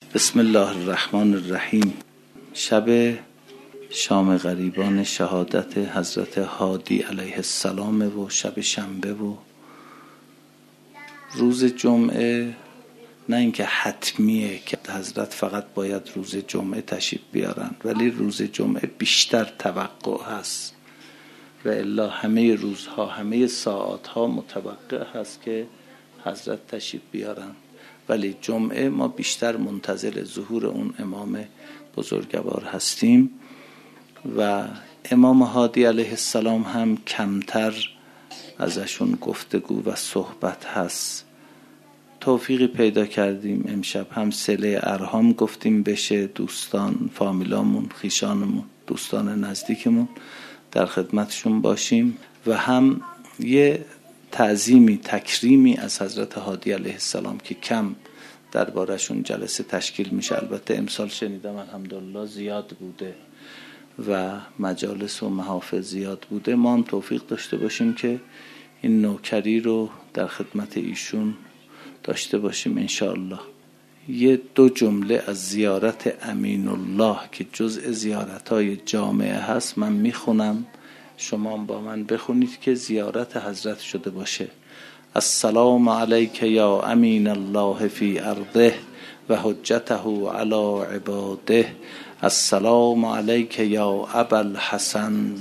بسم الله الرحمن الرحیم. شب شام غریبان شهادت حضرت هادی علیه السلام و شب شنبه و روز جمعه. نه اینکه حتمیه که حضرت فقط باید روز جمعه تشریف بیارن، ولی روز جمعه بیشتر توقع هست و الا همه روزها همه ساعتها متوقع هست که حضرت تشریف بیارن، ولی جمعه ما بیشتر منتظر ظهور اون امام بزرگوار هستیم و امام هادی علیه السلام هم کمتر ازشون گفتگو و صحبت هست. توفیقی پیدا کردیم امشب هم صله ارحام گفتیم بشه، دوستان فامیلامون خیشانمون دوستان نزدیکمون در خدمتشون باشیم و هم یه تعظیمی تکریمی از حضرت هادی علیه السلام که کم دربارشون جلسه تشکیل میشه. البته امسال شنیدم الحمدلله زیاد بوده و مجالس و محافل زیاد بوده. ما هم توفیق داشته باشیم که این نوکری رو در خدمت ایشون داشته باشیم انشاءالله. یه دو جمله از زیارت امین الله که جزء زیارت‌های جامعه هست من میخونم، شما با من بخونید که زیارت حضرت شده باشه. السلام علیک یا امین الله فی ارضه و حجته علی عباده. السلام علیک یا ابا الحسن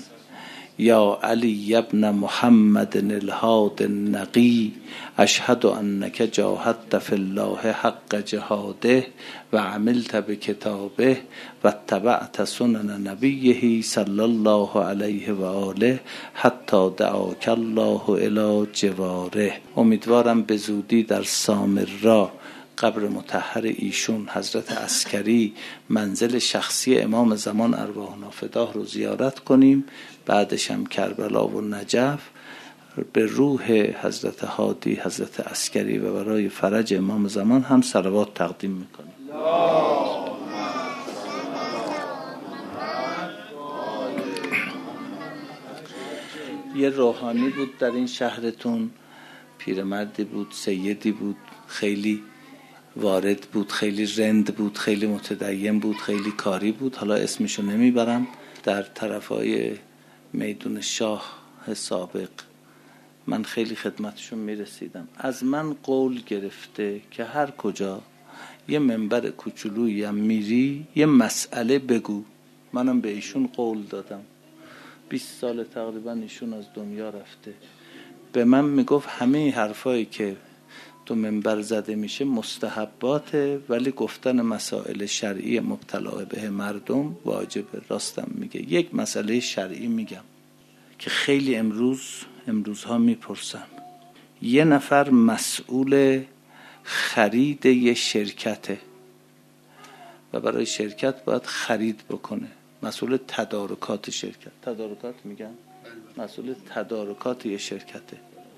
یا علی ابن محمد الهاد النقی. اشهد انک جاهدت فی الله حق جهاده و عملت بکتابه و اتبعت سنن نبیه صلی الله علیه و آله حتی دعاک الله الی جواره. امیدوارم به زودی در سامرا قبر مطهر ایشون حضرت عسکری منزل شخصی امام زمان ارواحنا فداه رو زیارت کنیم، بعدش هم کربلا و نجف. به روح حضرت هادی حضرت عسکری و برای فرج امام زمان هم صلوات تقدیم میکنیم. یه روحانی بود در این شهرتون، پیرمردی بود، سیدی بود، خیلی وارد بود، خیلی رند بود، خیلی متدین بود، خیلی کاری بود. حالا اسمشو نمیبرم. در طرفای میدون شاه سابق من خیلی خدمتشون میرسیدم. از من قول گرفته که هر کجا یه منبر کوچولویی هم میری یه مسئله بگو. منم به ایشون قول دادم. 20 سال تقریبا ایشون از دنیا رفته. به من میگفت همه حرفایی که تو منبر زده میشه مستحباته، ولی گفتن مسائل شرعی مبتلا به مردم واجبه. راستم میگه. یک مسئله شرعی میگم که خیلی امروزها میپرسن. یه نفر مسئول خرید یه شرکته و برای شرکت باید خرید بکنه. مسئول تدارکات شرکت، تدارکات میگن، مسئول تدارکات یه شرکته.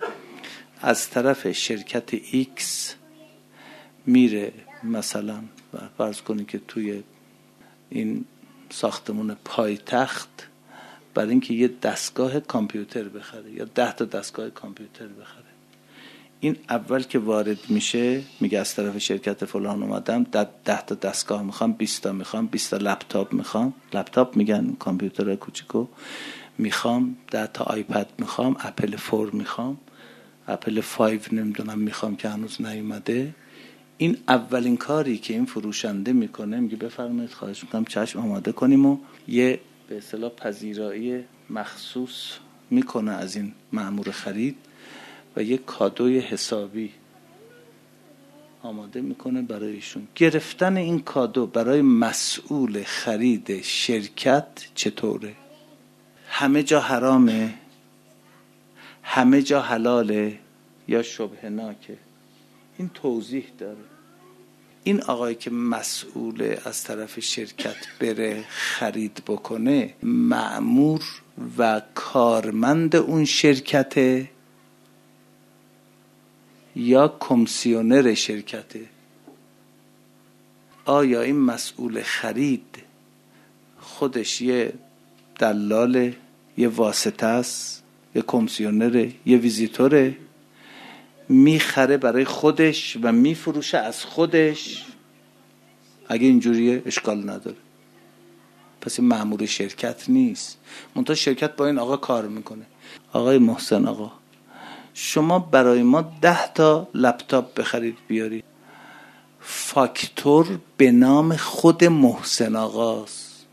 از طرف شرکت ایکس میره مثلا فرض کنی که توی این ساختمون پایتخت برای اینکه یه دستگاه کامپیوتر بخره یا 10 تا دستگاه کامپیوتر بخره، این اول که وارد میشه میگه از طرف شرکت فلان اومدم 10 تا دستگاه میخوام، 20 تا میخوام، 20 تا لپتاپ میخوام، لپتاپ میگن کامپیوتر کوچیکو میخوام، 10 تا آیپد میخوام، اپل 4 میخوام، اپل 5 نمیدونم میخوام که هنوز نیومده. این اولین کاری که این فروشنده میکنه میگه بفرمایید خواهش میکنم چشم آماده کنیم و یه به اصطلاح پذیرایی مخصوص میکنه از این مأمور خرید و یه کادوی حسابی آماده میکنه برای ایشون. گرفتن این کادو برای مسئول خرید شرکت چطوره؟ همه جا حرامه؟ همه جا حلاله یا شبهناکه؟ این توضیح داره. این آقایی که مسئول از طرف شرکت بره خرید بکنه مأمور و کارمند اون شرکته یا کمیسیونر شرکته؟ آیا این مسئول خرید خودش یه دلاله، یه واسطه است، یه کمیسیونره، یه ویزیتوره؟ میخره برای خودش و میفروشه از خودش اگه اینجوریه اشکال نداره. پس این مأمور شرکت نیست، منتها شرکت با این آقا کار میکنه. آقای محسن آقا، شما برای ما 10 تا لپتاپ بخرید بیارید، فاکتور به نام خود محسن آقاست،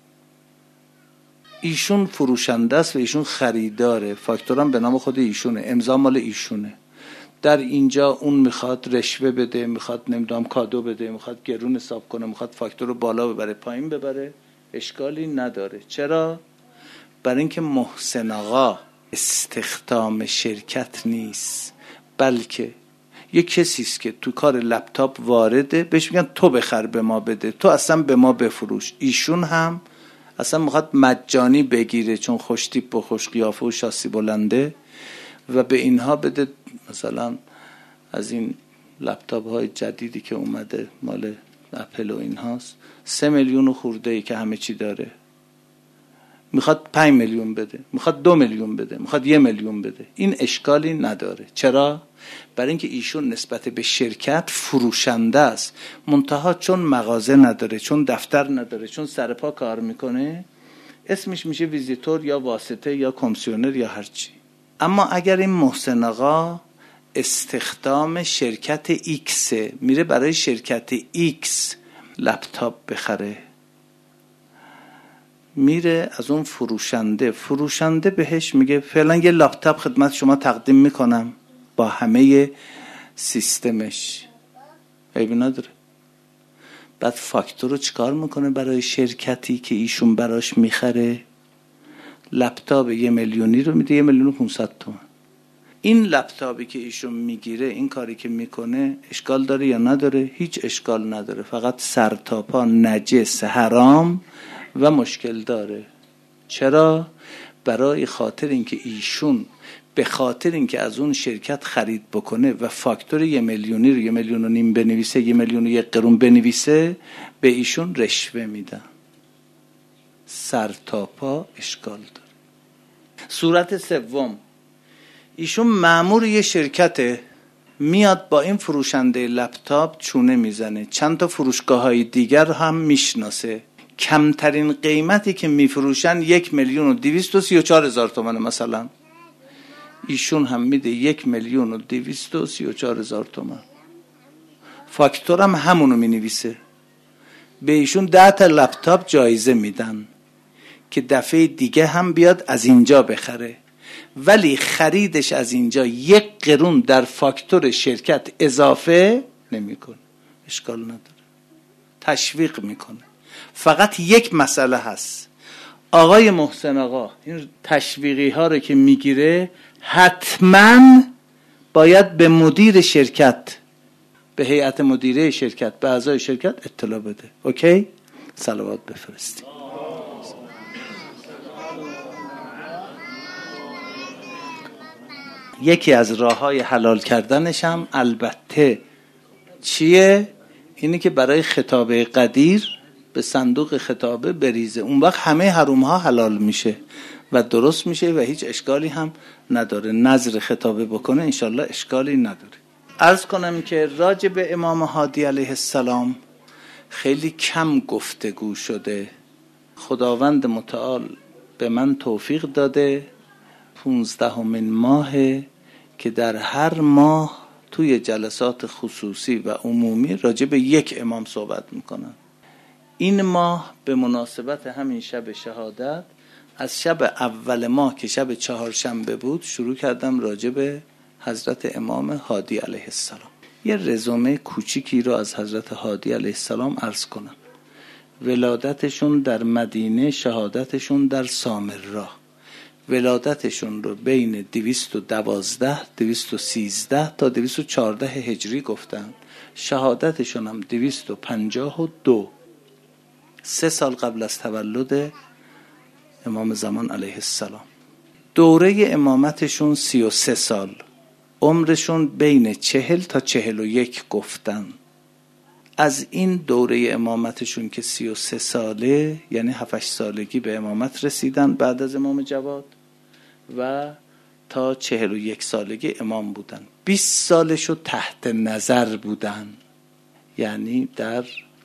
ایشون فروشنده است و ایشون خریداره، فاکتورم به نام خود ایشونه، امضا مال ایشونه. در اینجا اون میخواد رشوه بده، میخواد نمیدونم کادو بده، میخواد گرون حساب کنه، میخواد فاکتور رو بالا ببره پایین ببره، اشکالی نداره. چرا؟ برای اینکه محسن آقا استخدام شرکت نیست، بلکه یک کسی است که تو کار لپتاپ وارده، بهش میگن تو بخر به ما بده، تو اصلا به ما بفروش. ایشون هم اصلا میخواد مجانی بگیره چون خوش تیپ و خوش قیافه و شاسی بلنده و به اینها بده. مثلا از این لپتاپ های جدیدی که اومده مال اپل و این هاست 3 میلیون خورده ای که همه چی داره، میخواد 5 میلیون بده، میخواد 2 میلیون بده، میخواد 1 میلیون بده. این اشکالی نداره. چرا؟ برای اینکه ایشون نسبت به شرکت فروشنده است، منتها چون مغازه نداره، چون دفتر نداره، چون سرپا کار میکنه، اسمش میشه ویزیتور یا واسطه یا کمیسیونر یا هرچی. اما اگر این محسن آقا استخدام شرکت ایکس، میره برای شرکت ایکس لپتاپ بخره، میره از اون فروشنده بهش میگه فعلا یه لپتاپ خدمت شما تقدیم میکنم با همه سیستمش، عیبی نداره. بعد فاکتور رو چیکار میکنه برای شرکتی که ایشون براش میخره؟ لپتاپ 1 میلیونی رو میده 1,500,000 تومان. این لپتاپی که ایشون میگیره، این کاری که میکنه اشکال داره یا نداره؟ هیچ اشکال نداره، فقط سر تا پا نجس، حرام و مشکل داره. چرا؟ برای خاطر اینکه ایشون به خاطر اینکه از اون شرکت خرید بکنه و فاکتور 1 میلیونی رو 1,5 میلیون بنویسه، 1,1 قرون بنویسه، به ایشون رشوه میدن. سر تا پا اشکال داره. صورت سوم، ایشون مأمور یه شرکته، میاد با این فروشنده لپتاپ چونه میزنه، چند تا فروشگاه‌های دیگر هم میشناسه، کمترین قیمتی که میفروشن 1,234,000 تومان مثلا، ایشون هم میده 1,234,000 تومان، فاکتور هم همونو مینویسه، به ایشون 10 تا لپتاپ جایزه میدن که دفعه دیگه هم بیاد از اینجا بخره، ولی خریدش از اینجا 1 قرون در فاکتور شرکت اضافه نمیکنه. اشکال نداره، تشویق میکنه. فقط یک مسئله هست، آقای محسن آقا این تشویقی ها رو که میگیره حتما باید به مدیر شرکت، به هیئت مدیره شرکت، به اعضای شرکت اطلاع بده. اوکی؟ صلوات بفرستید. یکی از راه‌های حلال کردنش هم البته چیه؟ اینی که برای خطابه قدیر به صندوق خطابه بریزه، اون وقت همه حروم‌ها حلال میشه و درست میشه و هیچ اشکالی هم نداره. نظر خطابه بکنه انشالله اشکالی نداره. عرض کنم که راجع به امام هادی علیه السلام خیلی کم گفتگو شده. خداوند متعال به من توفیق داده 15مین ماهه که در هر ماه توی جلسات خصوصی و عمومی راجع به یک امام صحبت میکنن. این ماه به مناسبت همین شب شهادت، از شب اول ماه که شب 4شنبه بود شروع کردم راجع به حضرت امام هادی علیه السلام. یه رزومه کوچیکی رو از حضرت هادی علیه السلام عرض کنم. ولادتشون در مدینه، شهادتشون در سامرا. ولادتشون رو بین 212 213 تا 214 هجری گفتن. شهادتشون هم 252، 3 سال قبل از تولد امام زمان علیه السلام. دوره امامتشون 33 سال، عمرشون بین 40 تا 41 گفتن. از این دوره امامتشون که 33 ساله، یعنی 7-8 سالگی به امامت رسیدن بعد از امام جواد، و تا 41 سالگی امام بودن. 20 سالشو تحت نظر بودن، یعنی در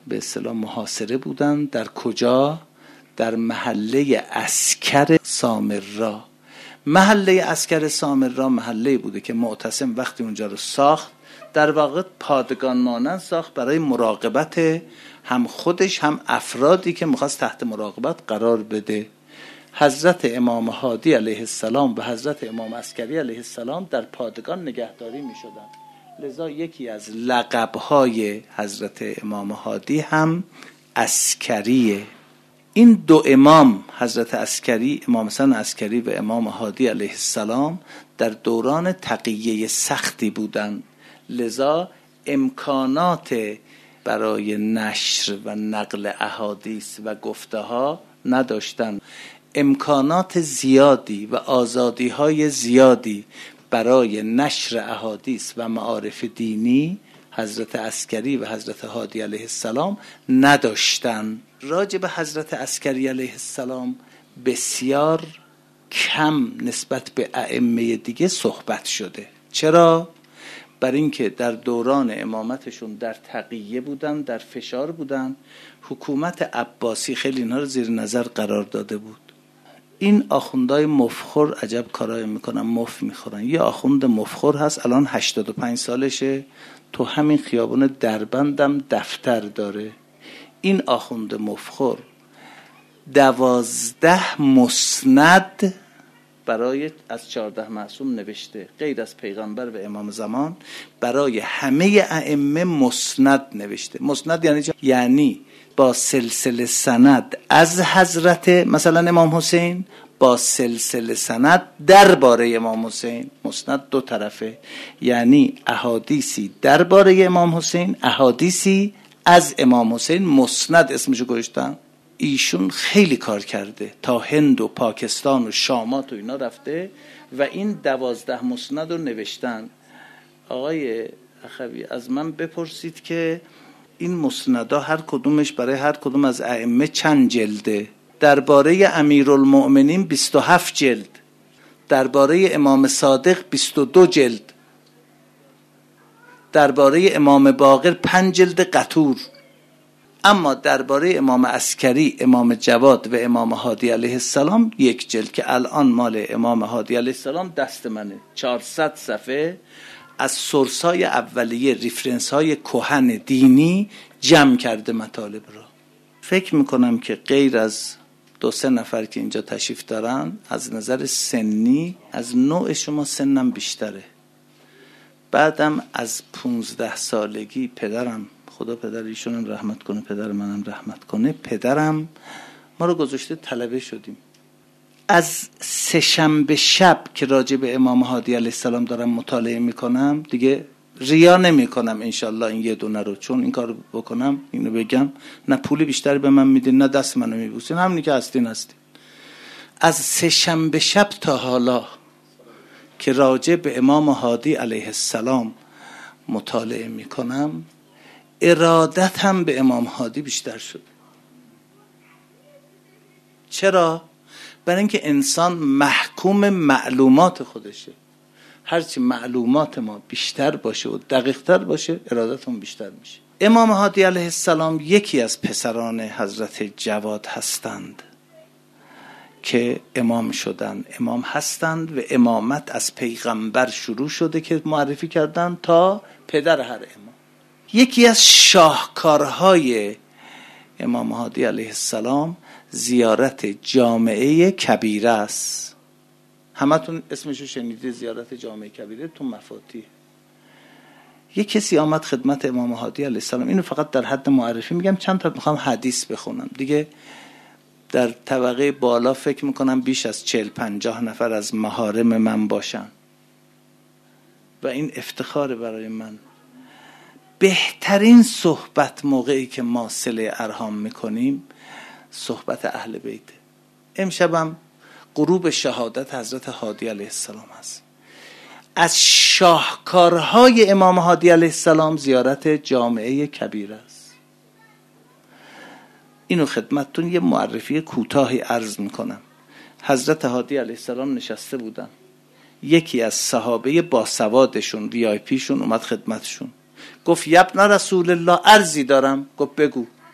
به اصطلاح محاصره بودن. در کجا؟ در محله عسکر سامرا. محله عسکر سامرا محله بوده که معتصم وقتی اونجا رو ساخت در واقع پادگان مانند ساخت برای مراقبت هم خودش هم افرادی که میخواست تحت مراقبت قرار بده. حضرت امام هادی علیه السلام و حضرت امام عسکری علیه السلام در پادگان نگهداری میشدن. لذا یکی از لقب‌های حضرت امام هادی هم عسکریه. این دو امام، حضرت عسکری، امام حسن عسکری و امام هادی علیه السلام، در دوران تقیه سختی بودند. لذا امکانات برای نشر و نقل احادیث و گفته ها نداشتند. امکانات زیادی و آزادی‌های زیادی برای نشر احادیث و معارف دینی حضرت عسکری و حضرت هادی علیه السلام نداشتند. راجع به حضرت عسکری علیه السلام بسیار کم نسبت به ائمه دیگه صحبت شده. چرا؟ بر اینکه در دوران امامتشون در تقیه بودن، در فشار بودن. حکومت عباسی خیلی اینا رو زیر نظر قرار داده بود. این آخوندهای مفخر عجب کارایی میکنن، مف میخورن. یه آخوند مفخر هست الان 85 سالشه، تو همین خیابون دربندم دفتر داره. این آخوند مفخر 12 مسند برای از 14 معصوم نوشته، غیر از پیغمبر و امام زمان برای همه ائمه مسند نوشته. مسند یعنی چه؟ یعنی با سلسله سند از حضرت مثلا امام حسین با سلسله سند درباره امام حسین. مسند دو طرفه، یعنی احادیثی درباره امام حسین، احادیثی از امام حسین. مسند اسمشو گذاشتن. ایشون خیلی کار کرده، تا هند و پاکستان و شامات و اینا رفته و این 12 مسند رو نوشتن. آقای اخوی از من بپرسید که این مسندها هر کدومش برای هر کدوم از ائمه چند جلده؟ درباره امیرالمؤمنین 27 جلد، درباره امام صادق 22 جلد، درباره امام باقر 5 جلد قطور. اما درباره امام عسکری، امام جواد و امام هادی علیه السلام 1 جلد که الان مال امام هادی علیه السلام دست منه. 400 صفحه از سورس‌های اولیه، ریفرنس‌های کهن دینی جمع کرده مطالب را. فکر میکنم که غیر از 2-3 نفر که اینجا تشریف دارن، از نظر سنی از نوع شما سنم بیشتره. بعدم از 15 سالگی پدرم، خدا پدر ایشونم رحمت کنه، پدر منم رحمت کنه، پدرم ما رو گذاشته طلبه شدیم. از سه‌شنبه شب که راجع به امام هادی علیه السلام دارم مطالعه میکنم، دیگه ریا نمیکنم انشالله این یه دونه رو، چون این کارو بکنم اینو بگم نه پولی بیشتر به من میدین نه دست منو میبوسین، همونی که هستین. از سه‌شنبه شب تا حالا که راجع به امام هادی علیه السلام مطالعه میکنم، ارادتم به امام هادی بیشتر شد. چرا؟ برای اینکه انسان محکوم معلومات خودشه. هرچی معلومات ما بیشتر باشه و دقیق‌تر باشه، ارادتمون بیشتر میشه. امام هادی علیه السلام یکی از پسران حضرت جواد هستند که امام شدند، امام هستند و امامت از پیغمبر شروع شده که معرفی کردن تا پدر هر امام. یکی از شاهکارهای امام هادی علیه السلام زیارت جامعه کبیره است. همتون اسمشو شنیده، زیارت جامعه کبیره تو مفاتیح. یک کسی آمد خدمت امام هادی علیه السلام، اینو فقط در حد معرفی میگم، چند تا میخوام حدیث بخونم دیگه. در طبقه بالا فکر میکنم بیش از 40-50 نفر از محارم من باشن و این افتخار برای من. بهترین صحبت موقعی که ما صله ارحام میکنیم صحبت اهل بیته. امشبم غروب شهادت حضرت هادی علیه السلام هست. از شاهکارهای امام هادی علیه السلام زیارت جامعه کبیره است. اینو خدمتتون یه معرفی کوتاهی عرض میکنم. حضرت هادی علیه السلام نشسته بودن، یکی از صحابه باسوادشون وی آی پیشون اومد خدمتشون، گفت یبن رسول الله عرضی دارم. گفت بگو.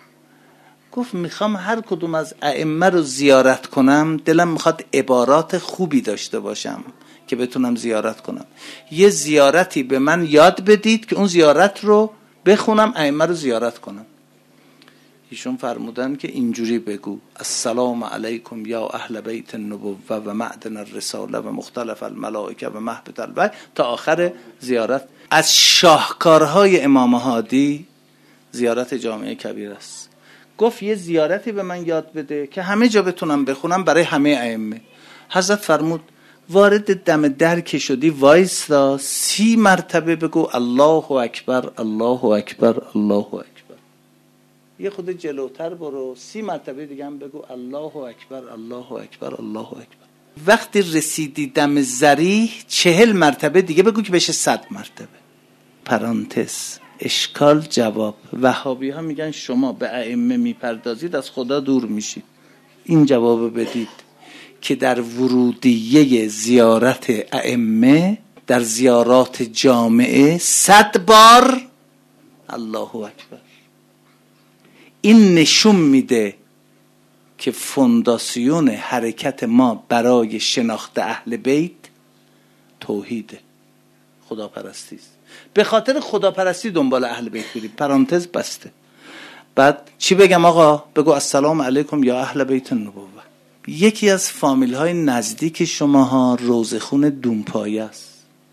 گفت میخوام هر کدوم از ائمه رو زیارت کنم، دلم میخواد عبارات خوبی داشته باشم که بتونم زیارت کنم. یه زیارتی به من یاد بدید که اون زیارت رو بخونم، ائمه رو زیارت کنم. ایشون فرمودن که اینجوری بگو: السلام علیکم یا اهل بیت النبوه و معدن الرساله و مختلف الملائکه و مهبط الوحی تا آخر زیارت. از شاهکارهای امام هادی زیارت جامع کبیر است. گفت یه زیارتی به من یاد بده که همه جا بتونم بخونم برای همه ائمه. حضرت فرمود وارد دم در که شدی وایستا 30 مرتبه بگو الله اکبر الله اکبر الله اکبر. یه خود جلوتر برو 30 مرتبه دیگه هم بگو الله اکبر الله اکبر الله اکبر. وقتی رسیدی دم ذریح 40 مرتبه دیگه بگو که بشه 100 مرتبه. پرانتز اشکال جواب. وهابی ها میگن شما به ائمه میپردازید از خدا دور میشید. این جواب بدید که در ورودیه زیارت ائمه در زیارات جامعه 100 بار الله اکبر. این نشون میده که فونداسیون حرکت ما برای شناخت اهل بیت توحیده، خداپرستی است. به خاطر خداپرستی دنبال اهل بیت بریم. پرانتز بسته. بعد چی بگم آقا؟ بگو السلام علیکم یا اهل بیت النبوه. یکی از فامیل های نزدیک شماها روزخون دونپایه است.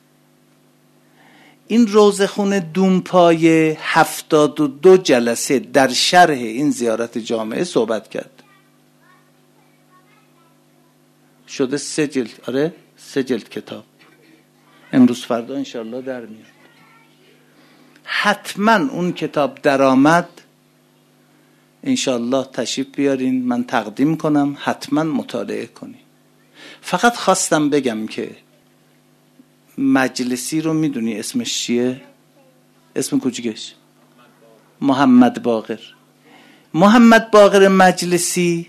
این روزخون دونپایه 72 جلسه در شرح این زیارت جامعه صحبت کرد. شده 3 جلد. آره 3 جلد کتاب. امروز فردا انشالله در میاد. حتما اون کتاب درآمد انشالله تشریف بیارین، من تقدیم کنم، حتما مطالعه کنین. فقط خواستم بگم که مجلسی رو میدونی اسمش چیه؟ اسم کوچیکش محمد باقر. محمد باقر مجلسی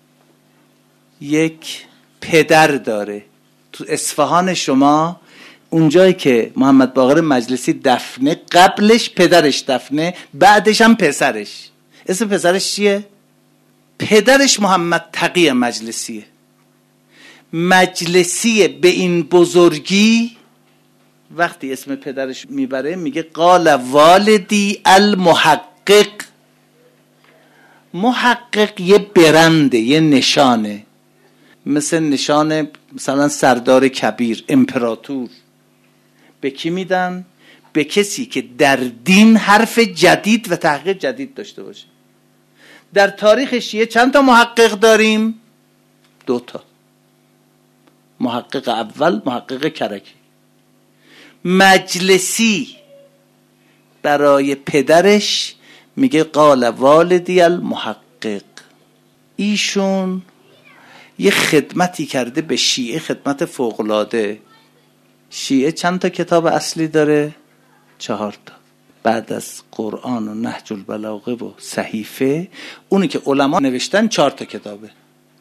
یک پدر داره تو اصفهان. شما اونجایی که محمد باقر مجلسی دفنه، قبلش پدرش دفنه، بعدش هم پسرش. اسم پسرش چیه؟ پدرش محمد تقی مجلسیه. مجلسی به این بزرگی وقتی اسم پدرش میبره میگه قال والدی المحقق. محقق یه برنده، یه نشانه، مثل نشان مثلا سردار کبیر، امپراتور. به کی میدن؟ به کسی که در دین حرف جدید و تحقیق جدید داشته باشه. در تاریخ شیعه چند تا محقق داریم؟ 2 تا. محقق اول محقق کرکی. مجلسی برای پدرش میگه قال والدی المحقق. ایشون یه خدمتی کرده به شیعه، خدمت فوق‌العاده. شیعه چند تا کتاب اصلی داره؟ 4 تا. بعد از قرآن و نهج البلاغه و صحیفه، اونی که علما نوشتن 4 تا کتابه.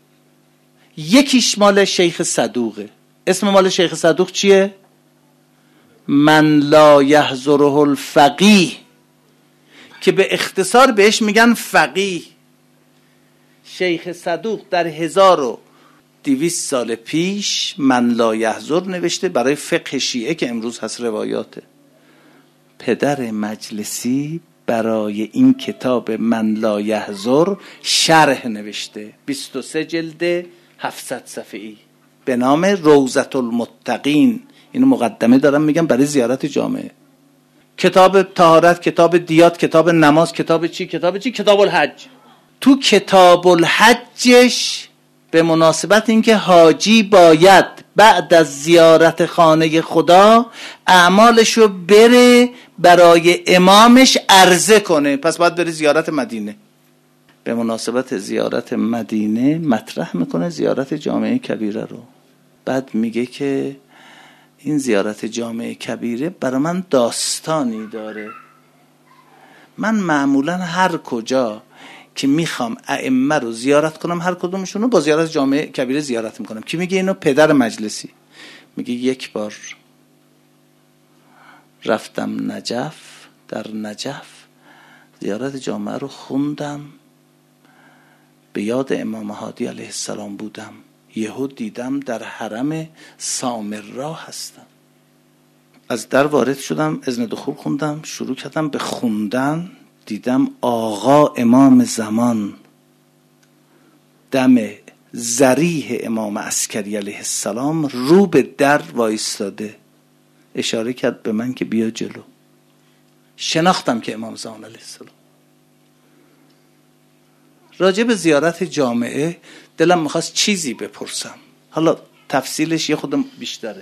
یکیش مال شیخ صدوقه. اسم مال شیخ صدوق چیه؟ من لا یحضره الفقیه، که به اختصار بهش میگن فقیه. شیخ صدوق در 1200 سال پیش من لا یحضر نوشته برای فقه شیعه که امروز هست روایاته. پدر مجلسی برای این کتاب من لا یحضر شرح نوشته، 23 جلد 700 صفحه‌ای به نام روضة المتقین. اینو مقدمه دارم میگم برای زیارت جامعه. کتاب طهارت، کتاب دیات، کتاب نماز، کتاب چی؟ کتاب الحج. تو کتاب الحجش به مناسبت اینکه حاجی باید بعد از زیارت خانه خدا اعمالشو بره برای امامش عرضه کنه، پس باید بره زیارت مدینه. به مناسبت زیارت مدینه مطرح میکنه زیارت جامعه کبیره رو. بعد میگه که این زیارت جامعه کبیره برای من داستانی داره. من معمولا هر کجا که میخوام ائمه رو زیارت کنم، هر کدومشون رو با زیارت جامعه کبیره زیارت میکنم. کی میگه اینو؟ پدر مجلسی. میگه یک بار رفتم نجف، در نجف زیارت جامعه رو خوندم. به یاد امام هادی علیه السلام بودم، یهو دیدم در حرم سامرا هستم. از در وارد شدم، اذن دخول خوندم، شروع کردم به خوندن. دیدم آقا امام زمان دم ذریح امام عسکری علیه السلام رو به در وایستاده، اشاره کرد به من که بیا جلو. شناختم که امام زمان علیه السلام. راجع به زیارت جامعه دلم میخواست چیزی بپرسم، حالا تفصیلش یه خودم بیشتره.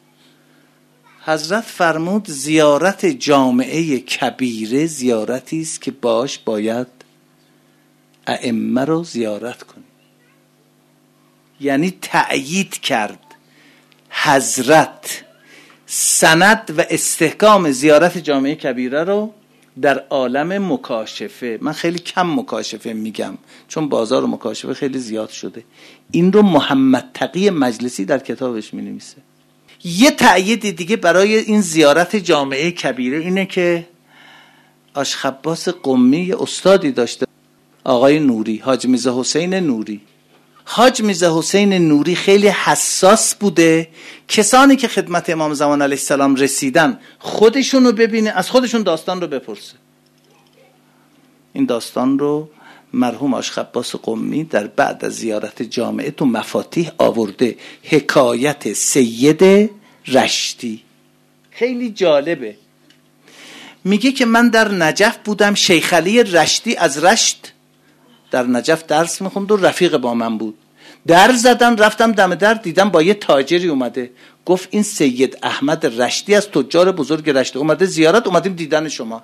حضرت فرمود زیارت جامعه کبیره زیارتی است که باش باید ائمه رو زیارت کنی. یعنی تأیید کرد حضرت سند و استحکام زیارت جامعه کبیره رو در عالم مکاشفه. من خیلی کم مکاشفه میگم چون بازار مکاشفه خیلی زیاد شده. این رو محمد تقی مجلسی در کتابش مینویسه. یه تأیید دیگه برای این زیارت جامعه کبیره اینه که آشخباس قمی استادی داشته، آقای نوری، حاج میرزا حسین نوری. حاج میرزا حسین نوری خیلی حساس بوده کسانی که خدمت امام زمان علیه السلام رسیدن خودشون رو ببینه، از خودشون داستان رو بپرسه. این داستان رو مرحوم آشخباس قمی در بعد از زیارت جامعه تو مفاتیح آورده، حکایت سید رشتی. خیلی جالبه. میگه که من در نجف بودم، شیخ علی رشتی از رشت در نجف درس میخوند و رفیق با من بود. در زدم، رفتم دم در، دیدم با یه تاجری اومده. گفت این سید احمد رشتی از تجار بزرگ رشت اومده زیارت، اومدیم دیدن شما.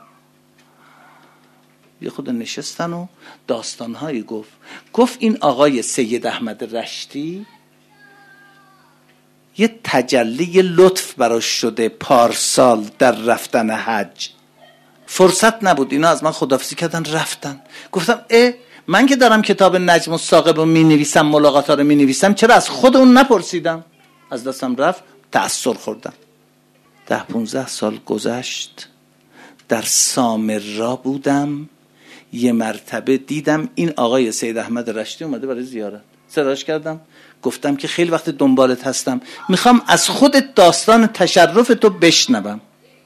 یه خود نشستن و داستانهایی گفت این آقای سید احمد رشتی یه تجلی لطف براش شده پارسال در رفتن حج. فرصت نبود، اینا از من خداحافظی کردن رفتن. گفتم من که دارم کتاب نجم الثاقب رو می نویسم، ملاقات ها رو می نویسم، چرا از خود اون نپرسیدم؟ از دستم رفت، تأثیر خوردم. 10-15 سال گذشت، در سامرا بودم، یه مرتبه دیدم این آقای سید احمد رشتی اومده برای زیارت. سراش کردم، گفتم که خیلی وقت دنبالت هستم، میخوام از خودت داستان تشرف تو بشنوم.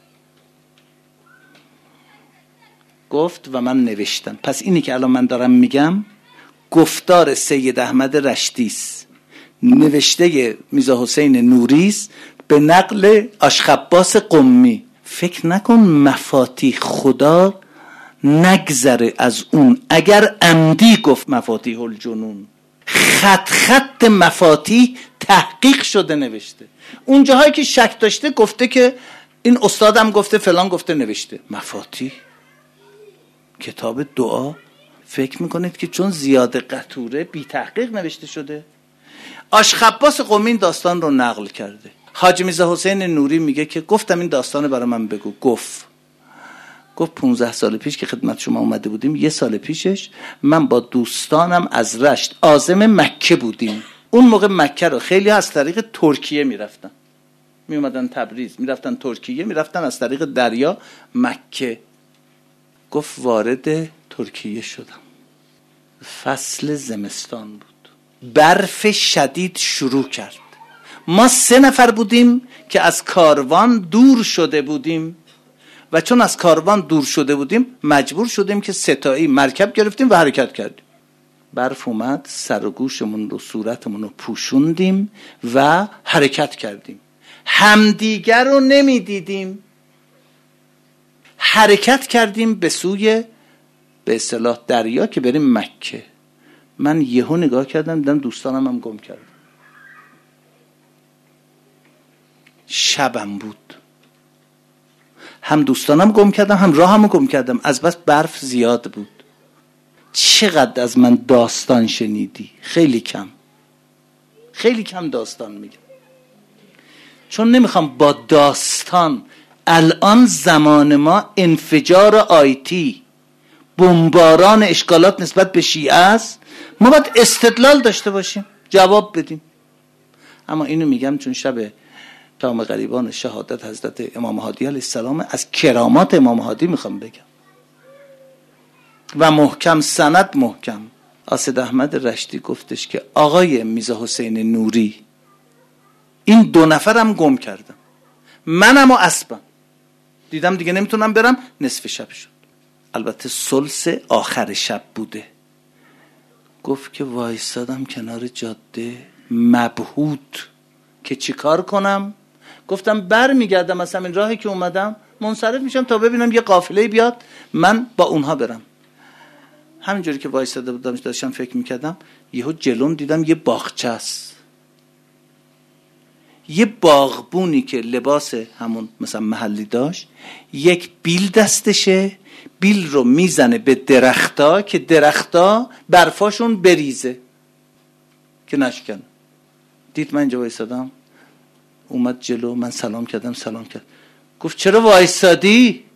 گفت و من نوشتم. پس اینی که الان من دارم میگم گفتار سید احمد رشتی است، نوشته میرزا حسین نوری است به نقل آشخباس قمی. فکر نکن مفاتیح خدا نگذره از اون. اگر عمدی گفت مفاتیح الجنون، خط مفاتیح تحقیق شده نوشته. اون جاهایی که شک داشته گفته که این استادم گفته فلان گفته نوشته. مفاتیح کتاب دعا فکر میکنید که چون زیاد قطوره بی تحقیق نوشته شده؟ آشخباس قمی این داستان رو نقل کرده. حاج میرزا حسین نوری میگه که گفتم این داستان برای من بگو. گفت 15 سال پیش که خدمت شما اومده بودیم، 1 سال پیشش من با دوستانم از رشت عازم مکه بودیم. اون موقع مکه رو خیلی از طریق ترکیه میرفتن، میومدن تبریز، میرفتن ترکیه، میرفتن از طریق دریا مکه. گفت وارد ترکیه شدم، فصل زمستان بود، برف شدید شروع کرد. ما 3 نفر بودیم که از کاروان دور شده بودیم و چون از کاروان دور شده بودیم مجبور شدیم که 3 تایی مرکب گرفتیم و حرکت کردیم. برف اومد، سر و گوشمون رو، صورتمون رو پوشوندیم و حرکت کردیم. همدیگر رو نمیدیدیم. حرکت کردیم به سوی به اصطلاح دریا که بریم مکه. من یهو نگاه کردم دیدم دوستانم هم گم کردم. شبم بود، هم دوستانم گم کردم هم راهمو گم کردم، از بس برف زیاد بود. چقدر از من داستان شنیدی؟ خیلی کم داستان میگم، چون نمیخوام با داستان. الان زمان ما انفجار آیتی، بمباران اشکالات نسبت به شیعه است. ما باید استدلال داشته باشیم، جواب بدیم. اما اینو میگم چون شب شام غریبان شهادت حضرت امام هادی علیه السلام، از کرامات امام هادی میخوام بگم و محکم سند محکم. اسد احمد رشتی گفتش که آقای میرزا حسین نوری، این 2 نفرم گم کردم، منم و اسبم، دیدم دیگه نمیتونم برم، نصف شب شد. البته ثلث آخر شب بوده. گفت که وایسادم کنار جاده مبهوت که چیکار کنم. گفتم برمیگردم از همین راهی که اومدم، منصرف میشم تا ببینم یه قافله بیاد من با اونها برم. همینجوری که وایساده بودم داشتم فکر میکردم، یهو جلوم دیدم یه باغچه است، یه باغبونی که لباس همون مثلا محلی داشت، یک بیل دستشه، بیل رو میزنه به درختا که درختا برفاشون بریزه که نشکن. دید من اینجا وایسادم، اومد جلو، من سلام کردم، سلام کرد. گفت چرا وایسادی؟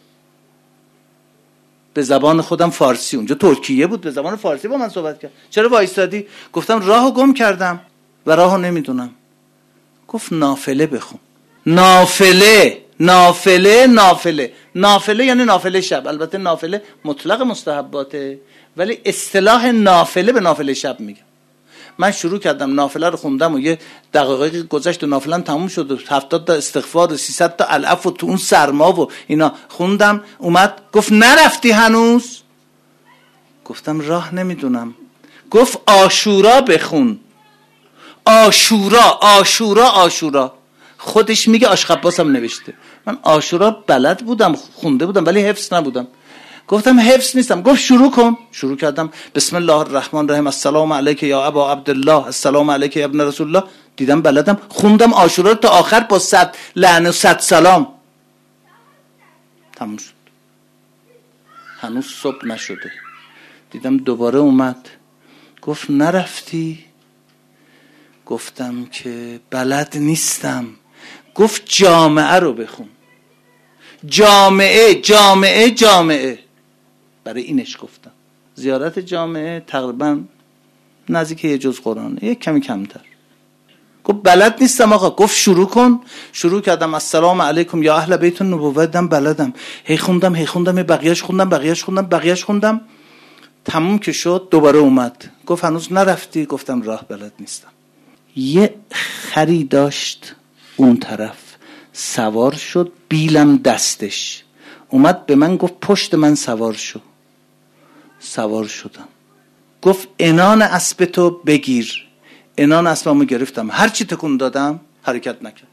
به زبان خودم فارسی، اونجا ترکیه بود، به زبان فارسی با من صحبت کرد. چرا وایسادی؟ گفتم راهو گم کردم و راهو نمیدونم. گفت نافله بخون. نافله نافله نافله نافله یعنی نافله شب. البته نافله مطلق مستحباته، ولی اصطلاح نافله به نافله شب میگه. من شروع کردم نافله رو خوندم و یه دقایقی گذشت و نافله‌ام تموم شد و 70 تا استغفار و 300 تا العفو و تو اون سرما و اینا خوندم. اومد گفت نرفتی هنوز؟ گفتم راه نمیدونم. گفت عاشورا بخون. عاشورا عاشورا عاشورا. خودش میگه آشخباسم نوشته. من عاشورا بلد بودم، خونده بودم، ولی حفظ نبودم. گفتم حفظ نیستم. گفت شروع کن. شروع کردم بسم الله الرحمن الرحیم، السلام علیک یا ابا عبدالله، السلام علیک یا ابن رسول الله. دیدم بلدم، خوندم عاشورا تا آخر با 100 لعن و 100 سلام. تموم شد. هنوز صبح نشده. دیدم دوباره اومد گفت نرفتی؟ گفتم که بلد نیستم. گفت جامعه رو بخون. جامعه جامعه جامعه. برای اینش گفتم زیارت جامعه تقریبا نزدیک یه جز قرآنه، یک کمی کمتر. گفت بلد نیستم آقا. گفت شروع کن. شروع کردم السلام علیکم یا اهل بیت النبوة، دم بلدم، هی خوندم بقیه‌اش خوندم. تموم که شد دوباره اومد گفت هنوز نرفتی؟ گفتم راه بلد نیستم. یه خری داشت اون طرف، سوار شد، بیلم دستش، اومد به من گفت پشت من سوار شو. سوار شدم. گفت انان اسب تو بگیر. انان اسبمو گرفتم، هر چی تکون دادم حرکت نکرد.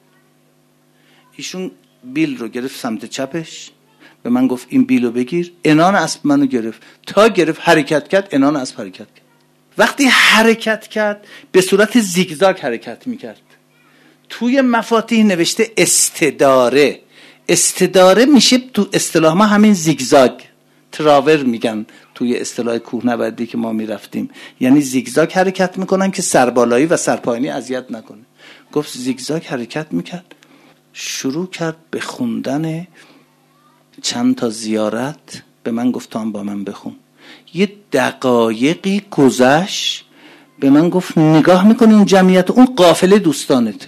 ایشون بیل رو گرفت سمت چپش، به من گفت این بیلو بگیر. انان اسب منو گرفت، تا گرفت حرکت کرد، انان اسب حرکت کرد. وقتی حرکت کرد به صورت زیگزاگ حرکت میکرد. توی مفاتیح نوشته استداره. استداره میشه تو اصطلاح ما همین زیگزاگ، تراور میگن توی اصطلاح کوهنوردی که ما میرفتیم، یعنی زیگزاگ حرکت میکنن که سربالایی و سرپایینی اذیت نکنه. گفت زیگزاگ حرکت میکرد. شروع کرد به خوندن چند تا زیارت. به من گفت تو هم با من بخون. یه دقایقی گذشت، به من گفت نگاه میکنی اون جمعیت، اون قافله دوستانته.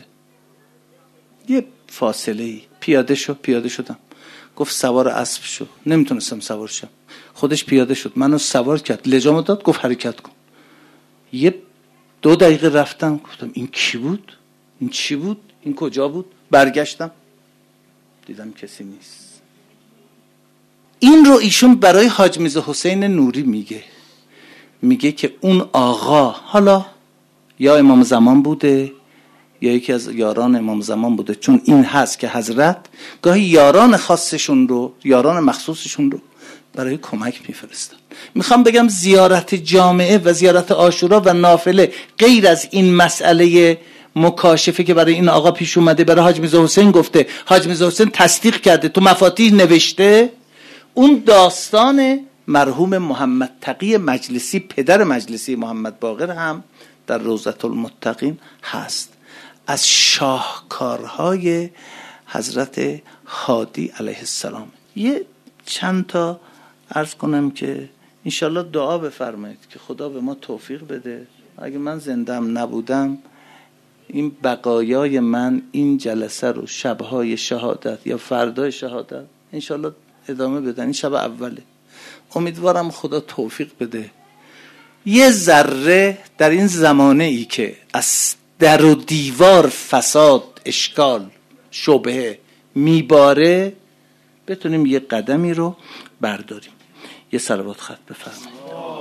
یه فاصله ای پیاده شدم. گفت سوار اسب شو. نمیتونستم سوار شم. خودش پیاده شد، منو سوار کرد، لجامو داد، گفت حرکت کن. یه 2 دقیقه رفتم، گفتم این کی بود؟ این چی بود؟ این کجا بود؟ برگشتم دیدم کسی نیست. این رو ایشون برای حاج میرزا حسین نوری میگه که اون آقا حالا یا امام زمان بوده یا یکی از یاران امام زمان بوده، چون این هست که حضرت گاهی یاران خاصشون رو، یاران مخصوصشون رو برای کمک میفرستن. میخوام بگم زیارت جامعه و زیارت عاشورا و نافله غیر از این مسئله مکاشفه که برای این آقا پیش اومده، برای حاج میرزا حسین گفته، حاج میرزا حسین تصدیق کرده، تو مفاتیح نوشته، اون داستان مرحوم محمد تقی مجلسی، پدر مجلسی محمد باقر، هم در روضة المتقین هست. از شاهکارهای حضرت هادی علیه السلام. یه چند تا عرض کنم که انشالله دعا بفرمایید که خدا به ما توفیق بده. اگه من زندم نبودم، این بقایای من این جلسه رو شبهای شهادت یا فردای شهادت انشالله ادامه بدن. این شب اوله. امیدوارم خدا توفیق بده یه ذره در این زمانه ای که از در و دیوار فساد، اشکال، شبهه میباره بتونیم یه قدمی رو برداریم. یه صلوات خط بفرمایید.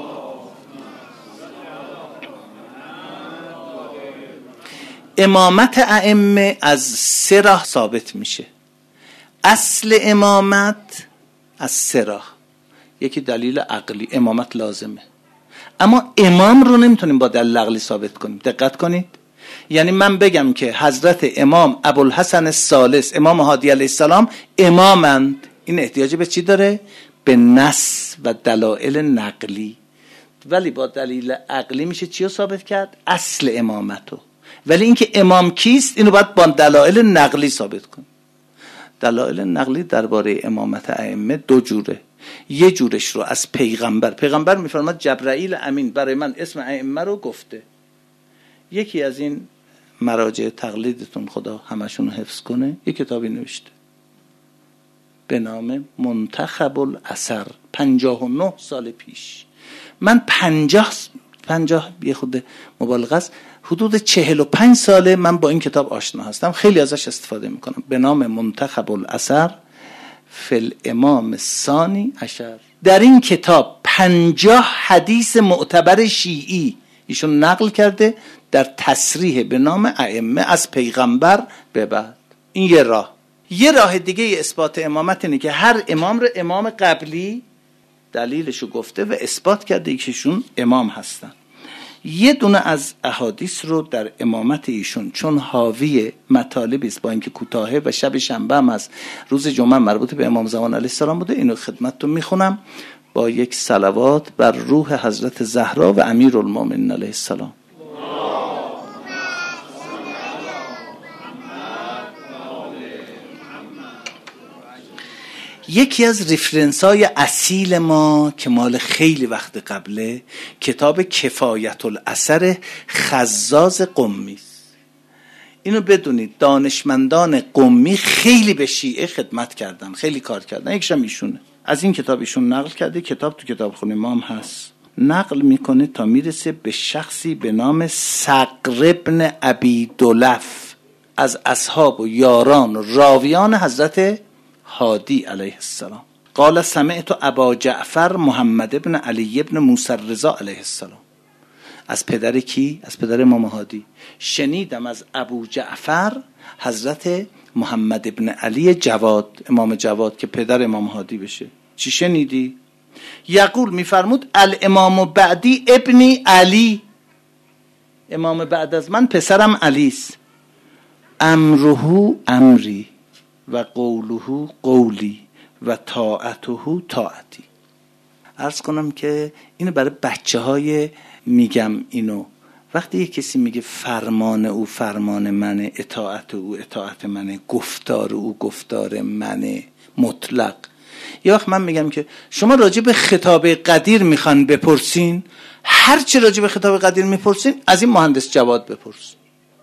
امامت ائمه از 3 راه ثابت میشه. اصل امامت از 3 راه. یکی دلیل عقلی، امامت لازمه، اما امام رو نمیتونیم با دلیل عقلی ثابت کنیم. دقت کنید، یعنی من بگم که حضرت امام ابوالحسن الثالث امام هادی علیه السلام امامند، این احتیاج به چی داره؟ به نص و دلایل نقلی. ولی با دلیل عقلی میشه چی رو ثابت کرد؟ اصل امامتو. ولی اینکه امام کیست اینو باید با دلایل نقلی ثابت کن. دلایل نقلی درباره امامت ائمه 2 جوره. یه جورش رو از پیغمبر میفرماد جبرائیل امین برای من اسم ائمه رو گفته. یکی از این مراجع تقلیدتون خدا همشون رو حفظ کنه یه کتابی نوشته به نام منتخب الاثر، 59 سال پیش. من 50 یه خود مبالغه است، حدود 45 ساله من با این کتاب آشنا هستم، خیلی ازش استفاده میکنم. به نام منتخب الاثر فی الامام الثانی عشر. در این کتاب 50 حدیث معتبر شیعی ایشون نقل کرده در تصریح به نام ائمه از پیغمبر به بعد. این یه راه. یه راه دیگه اثبات امامت اینه که هر امام رو امام قبلی دلیلشو گفته و اثبات کرده که ایشون امام هستن. یه دونه از احادیث رو در امامت ایشون چون حاوی مطالبی است با اینکه کوتاهه و شب شنبه هم از روز جمعه مربوط به امام زمان علیه السلام بوده، اینو خدمتتون میخونم با یک صلوات بر روح حضرت زهرا و امیرالمومنین علیه السلام. یکی از ریفرنس های اصیل ما که مال خیلی وقت قبله کتاب کفایت الاثر خزاز قمی است. اینو بدونید دانشمندان قمی خیلی به شیعه خدمت کردن، خیلی کار کردن. یکیشم ایشونه. از این کتاب ایشون نقل کرده، کتاب تو کتابخونه ما هم هست. نقل میکنه تا میرسه به شخصی به نام صقر ابن ابی دلف از اصحاب و یاران و راویان حضرت هادی علیه السلام. قال سمعت ابا جعفر محمد ابن علی ابن موسی الرضا علیه السلام. از پدر کی؟ از پدر امام هادی. شنیدم از ابو جعفر حضرت محمد ابن علی جواد، امام جواد که پدر امام هادی بشه. چی شنیدی؟ یقول میفرمود الامام بعدی ابنی علی، امام بعد از من پسرم علی است. امره امری و قوله قولی و طاعته طاعتی. عرض کنم که اینو برای بچه های میگم اینو وقتی یک کسی میگه فرمان او فرمان منه، اطاعت او اطاعت منه، گفتار او گفتار منه مطلق. یه وقت من میگم که شما راجع به خطاب قدیر میخوان بپرسین، هر چی راجع به خطاب قدیر میپرسین از این مهندس جواد بپرسین.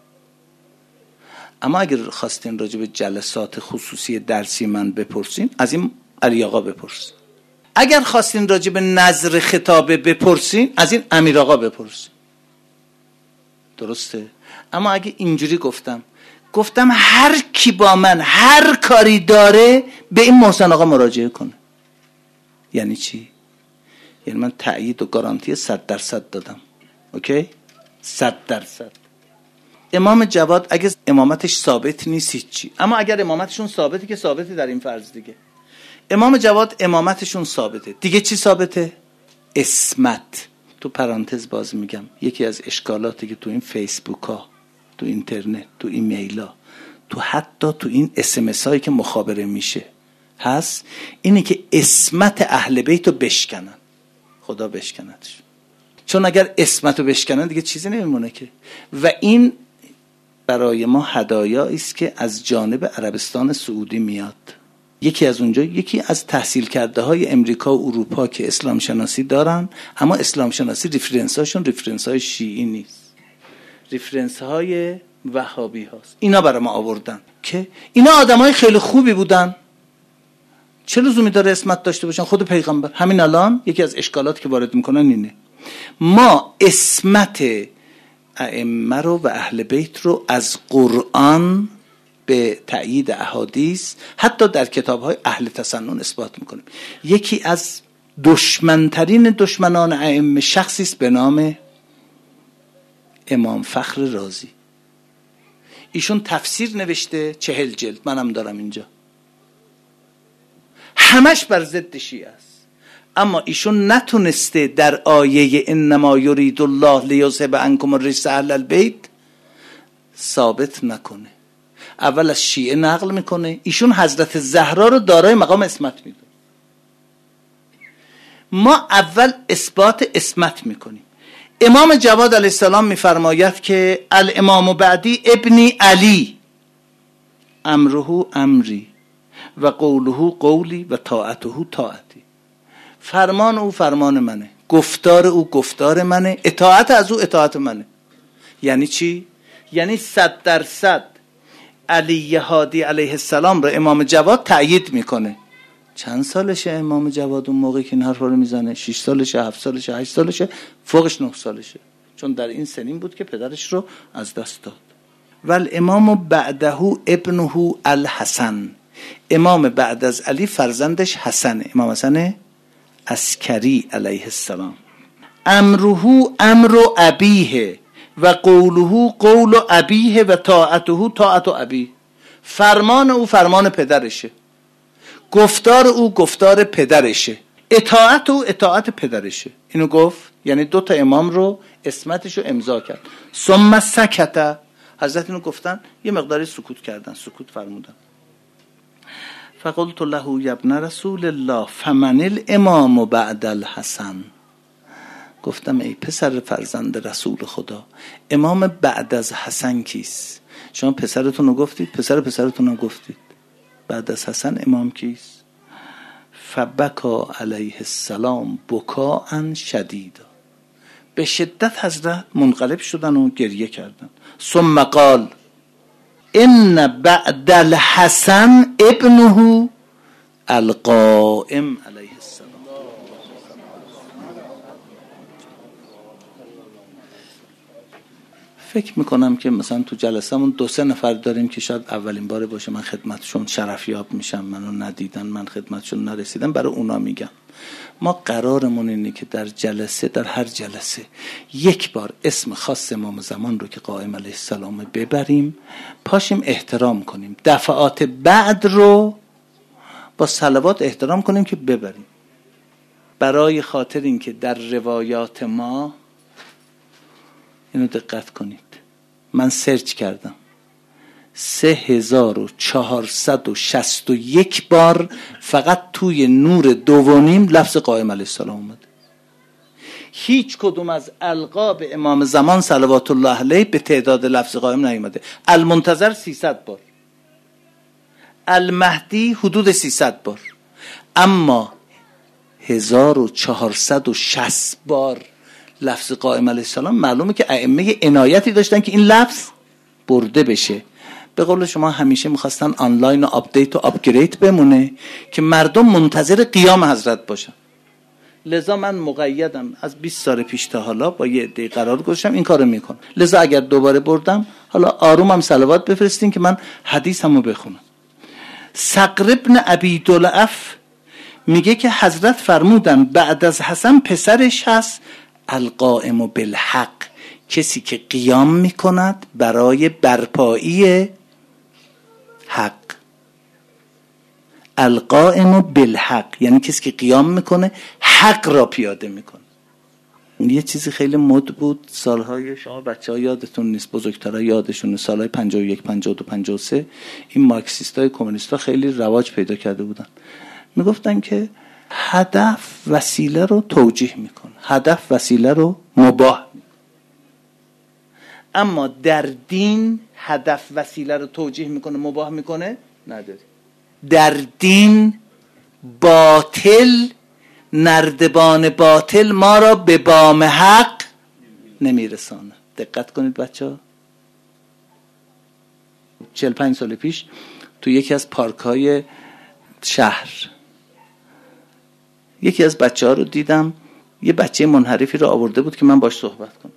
اما اگر خواستین راجع به جلسات خصوصی درسی من بپرسین از این علی آقا بپرسین. اگر خواستین راجع به نظر خطابه بپرسین از این امیر آقا بپرسین. درسته؟ اما اگه اینجوری گفتم هر کی با من هر کاری داره به این محسن آقا مراجعه کنه. یعنی چی؟ یعنی من تأیید و گارانتی 100% دادم. اوکی؟ 100%. امام جواد اگه امامتش ثابت نیست چی، اما اگر امامتشون ثابته که ثابته در این فرض دیگه. امام جواد امامتشون ثابته، دیگه چی ثابته؟ اسمت. تو پرانتز باز میگم یکی از اشکالاتی که تو این فیسبوک ها، تو اینترنت، تو ایمیل ها، تو حتی تو این SMS هایی که مخابره میشه هست، اینه که اسمت اهل بیت رو بشکنن. خدا بشکنتش. چون اگر اسمت رو بشکنن دیگه چیزی نمیمونه که. و این برای ما هدایایی است که از جانب عربستان سعودی میاد. یکی از اونجا، یکی از تحصیل کرده های امریکا و اروپا که اسلام شناسی دارن، اما اسلام شناسی ریفرنس هاشون ریفرنس های شیعی نیست، ریفرنس های وهابی هاست. اینا برای ما آوردن که اینا آدم های خیلی خوبی بودن، چه لزومی داره اسمت داشته باشن؟ خود پیغمبر همین الان یکی از اشکالات که وارد میکنن اینه ما اسمت ائمه رو و اهل بیت رو از قرآن به تأیید احادیث حتی در کتاب‌های اهل تسنن اثبات میکنیم. یکی از دشمنترین دشمنان ائمه شخصی است به نام امام فخر رازی. ایشون تفسیر نوشته 40 جلد، منم دارم اینجا، همش بر ضد شیعه است، اما ایشون نتونسته در آیه انما یرید الله لیذهب عنکم الرجس اهل البیت ثابت نکنه. اول از شیعه نقل میکنه، ایشون حضرت زهرا رو دارای مقام اسمت میدونه. ما اول اثبات اسمت میکنیم. امام جواد علیه السلام میفرماید که الامام بعدی ابنی علی امره امری و قوله قولی و طاعته طاعتی. فرمان او فرمان منه، گفتار او گفتار منه، اطاعت از او اطاعت منه. یعنی چی؟ یعنی 100% علی هادی علیه السلام رو امام جواد تأیید میکنه. چند سالشه امام جواد اون موقع که این حرفا رو میزنه؟ 6 سالشه، 7 سالشه، 8 سالشه، فوقش 9 سالشه، چون در این سنین بود که پدرش رو از دست داد. والامام بعده ابنه الحسن، امام بعد از علی فرزندش حسنه، امام حسن عسکری علیه السلام. امره امر ابیه و قوله قول ابیه و طاعته طاعت ابیه. فرمان او فرمان پدرشه، گفتار او گفتار پدرشه، اطاعت او اطاعت پدرشه. اینو گفت، یعنی 2 امام رو اسمتشو امضا کرد. ثم سکت، حضرت اینو گفتن یه مقداری سکوت کردن، سکوت فرمودن. فقلت له یا ابن رسول الله فمن الامام بعد الحسن، گفتم ای پسر فرزند رسول خدا، امام بعد از حسن کیست؟ شما پسرتون رو گفتید، پسرتون رو گفتید، بعد از حسن امام کیست؟ فبکا علیه السلام بکاء شدیدا، به شدت حضرت منقلب شدن و گریه کردن. ثم قال ان بعد الحسن ابنه القائم علیه السلام. فکر میکنم که مثلا تو جلسه‌مون 2-3 نفر داریم که شاید اولین باره باشه من خدمتشون شرفیاب میشم، منو ندیدن، من خدمتشون نرسیدم، برای اونا میگم. ما قرارمون اینه که در هر جلسه یک بار اسم خاص امام زمان رو که قائم علیه السلام ببریم، پاشیم احترام کنیم، دفعات بعد رو با صلوات احترام کنیم که ببریم، برای خاطر اینکه در روایات ما، اینو دقت کنید، من سرچ کردم 3461 بار فقط توی نور 2.5 لفظ قائم علیه السلام اومده. هیچ کدوم از القاب امام زمان صلوات الله علیه به تعداد لفظ قائم نیومده. المنتظر 300 بار، المهدی حدود 300 بار، اما 1460 بار لفظ قائم علیه السلام. معلومه که ائمه عنایتی داشتن که این لفظ برده بشه. به قول شما همیشه میخواستن آنلاین و آپدیت و آپگرید بمونه که مردم منتظر قیام حضرت باشن. لذا من مقیدم از 20 سال پیش تا حالا با یه عده قرار گذاشتم این کارو میکنم. لذا اگر دوباره بردم، حالا آرومم صلوات بفرستین که من حدیثمو بخونم. صقر ابن ابی دلعف میگه که حضرت فرمودن بعد از حسن پسرش هست القائم بالحق، کسی که قیام میکند برای برپایی حق. القائم بالحق یعنی کسی که قیام میکنه حق را پیاده میکنه. یه چیزی خیلی مد بود سالهای، شما بچه ها یادتون نیست، بزرگترها یادشونه، سالهای 51 52 53 این مارکسیستای کمونیستا خیلی رواج پیدا کرده بودن. میگفتن که هدف وسیله رو توجیه میکنه، هدف وسیله رو مباح میکنه. اما در دین هدف وسیله رو توجیه میکنه مباح میکنه نداره. در دین باطل، نردبان باطل ما را به بام حق نمیرسانه. دقت کنید بچه ها. 45 سال پیش تو یکی از پارک های شهر یکی از بچه ها رو دیدم یه بچه منحرفی رو آورده بود که من باش صحبت کنم.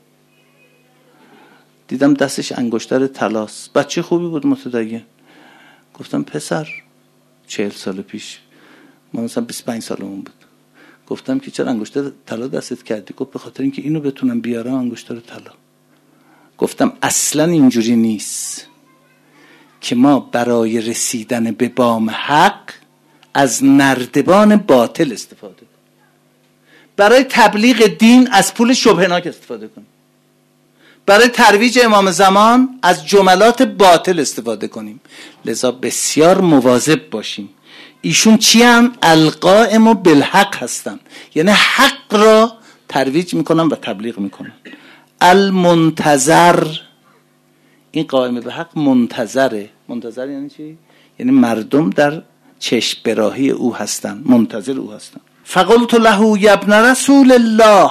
دیدم دستش انگشتر طلاست. بچه خوبی بود، متدین. گفتم پسر، 40 سال پیش، ما مثلا 25 سالمون بود، گفتم که چرا انگشتر طلا دستت کردی؟ گفت به خاطر اینکه اینو بتونم بیارم انگشتر طلا. گفتم اصلا اینجوری نیست که ما برای رسیدن به بام حق از نردبان باطل استفاده کنیم، برای تبلیغ دین از پول شبهناک استفاده کنیم، برای ترویج امام زمان از جملات باطل استفاده کنیم. لذا بسیار مواظب باشیم. ایشون چی هم؟ القائم بالحق هستن، یعنی حق را ترویج میکنن و تبلیغ میکنن. المنتظر، این قائم به حق منتظره. منتظر یعنی چی؟ یعنی مردم در چشم براهی او هستن، منتظر او هستن. فقلت له یا ابن رسول الله